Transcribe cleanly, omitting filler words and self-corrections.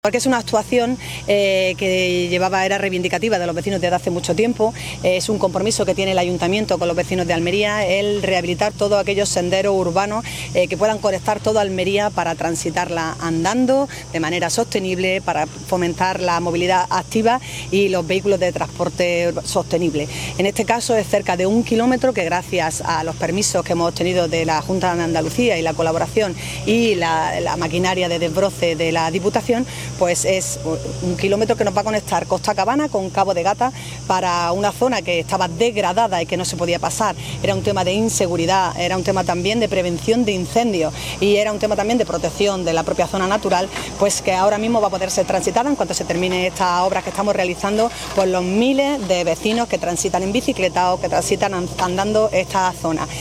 Porque es una actuación que era reivindicativa de los vecinos desde hace mucho tiempo. Es un compromiso que tiene el Ayuntamiento con los vecinos de Almería, el rehabilitar todos aquellos senderos urbanos que puedan conectar toda Almería para transitarla andando de manera sostenible, para fomentar la movilidad activa y los vehículos de transporte sostenible. En este caso es cerca de 1 kilómetro que, gracias a los permisos que hemos obtenido de la Junta de Andalucía y la colaboración y la maquinaria de desbroce de la Diputación, pues es 1 kilómetro que nos va a conectar Costa Cabana con Cabo de Gata para una zona que estaba degradada y que no se podía pasar. Era un tema de inseguridad, era un tema también de prevención de incendios y era un tema también de protección de la propia zona natural, pues que ahora mismo va a poder ser transitada en cuanto se termine estas obras que estamos realizando por los miles de vecinos que transitan en bicicleta o que transitan andando esta zona.